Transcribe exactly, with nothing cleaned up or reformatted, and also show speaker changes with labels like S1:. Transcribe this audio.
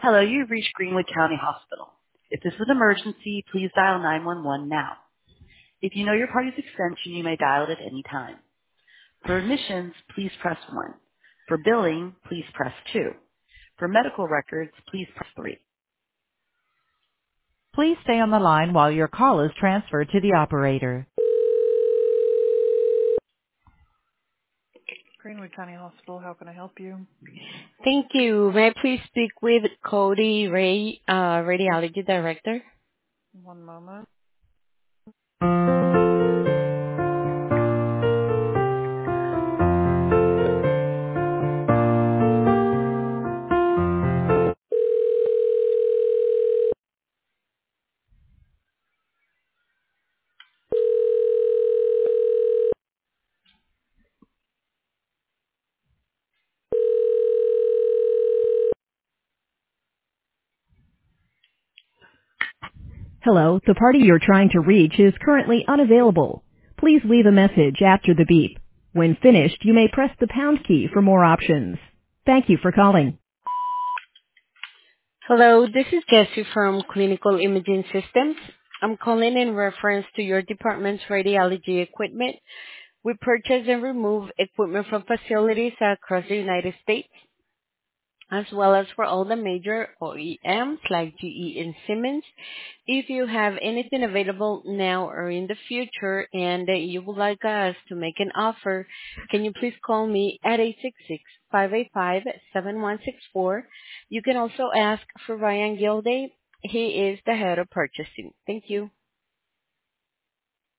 S1: Hello, you've reached Greenwood County Hospital. If this is an emergency, please dial nine one one now. If you know your party's extension, you may dial it at any time. For admissions, please press one. For billing, please press two. For medical records, please press three. Please stay on the line while your call is transferred to the operator. Greenwood County Hospital, how can I help you?
S2: Thank you. May I please speak with Cody Ray, uh, Radiology Director?
S1: One moment. Hello, the party you're trying to reach is currently unavailable. Please leave a message after the beep. When finished, you may press the pound key for more options. Thank you for calling.
S2: Hello, this is Jessie from Clinical Imaging Systems. I'm calling in reference to your department's radiology equipment. We purchase and remove equipment from facilities across the United States, as well as for all the major O E Ms like G E and Siemens. If you have anything available now or in the future and uh, you would like us to make an offer, can you please call me at eight six six, five eight five, seven one six four. You can also ask for Ryan Gilday. He is the head of purchasing. Thank you.